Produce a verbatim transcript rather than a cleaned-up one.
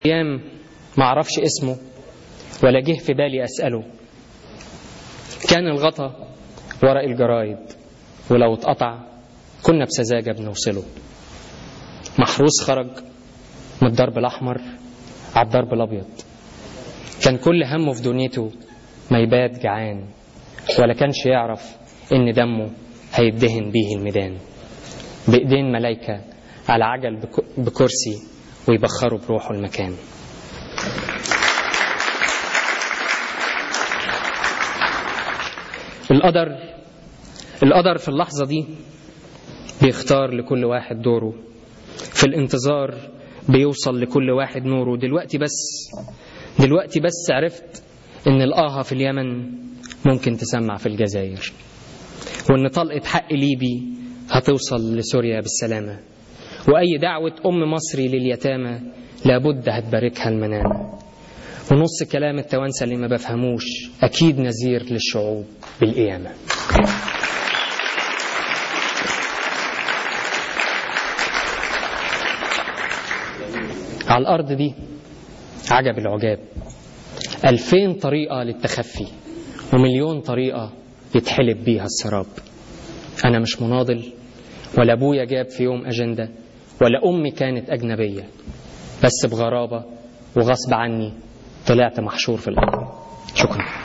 أيام ما أعرفش اسمه ولا جه في بالي أسأله. كان الغطا ورق الجرايد، ولو اتقطع كنا بسذاجة بنوصله. محروس خرج من الضرب الأحمر على الضرب الأبيض، كان كل همه في دنيته ما يبات جعان، ولا كانش يعرف إن دمه هيدهن بيه الميدان. بإيدين ملايكة على عجل بكرسي ويبخروا بروحه المكان. القدر القدر في اللحظة دي بيختار لكل واحد دوره، في الانتظار بيوصل لكل واحد نوره. دلوقتي بس دلوقتي بس عرفت إن الآهة في اليمن ممكن تسمع في الجزائر، وإن طلقة حق ليبي هتوصل لسوريا بالسلامة، وأي دعوة أم مصري لليتامى لابد هتباركها المنامة. ونص كلام التوانسة اللي ما بفهموش أكيد نذير للشعوب بالقيامة. على الأرض دي عجب العجاب، ألفين طريقة للتخفي ومليون طريقة يتحلب بيها السراب. أنا مش مناضل، ولا أبويا جاب في يوم أجندة، ولا أمي كانت أجنبية، بس بغرابة وغصب عني طلعت محشور في الأرض. شكرا.